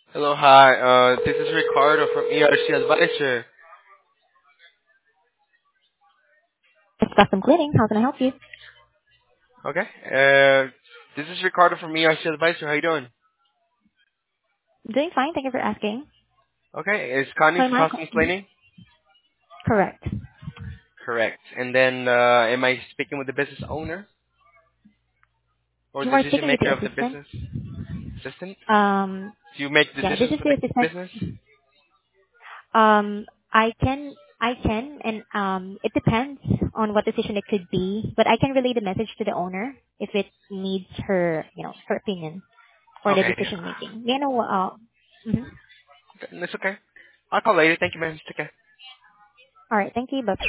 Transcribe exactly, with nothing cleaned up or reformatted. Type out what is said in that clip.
Hello, hi. Uh, this is Ricardo from E R C Advisor. It's custom cleaning. How can I help you? Okay. Uh, this is Ricardo from E R C Advisor. How you doing? Doing fine. Thank you for asking. Okay. Is Connie's Hi, Mike. Customs Mhm. Cleaning? Correct. Correct. And then, uh, am I speaking with the business owner or You are decision speaking with the maker of the assistant. business? Assistant? Um, Do you make yeah, this decisions is for the the assistant. business? Um, I can, I can, and um, it depends on what decision it could be. But I can relay the message to the owner if it needs her, you know, her opinion for the Okay. decision making. You know, uh, mhm. Okay, that's okay. I'll call later. Thank you, man. Take care. All right. Thank you. Bye.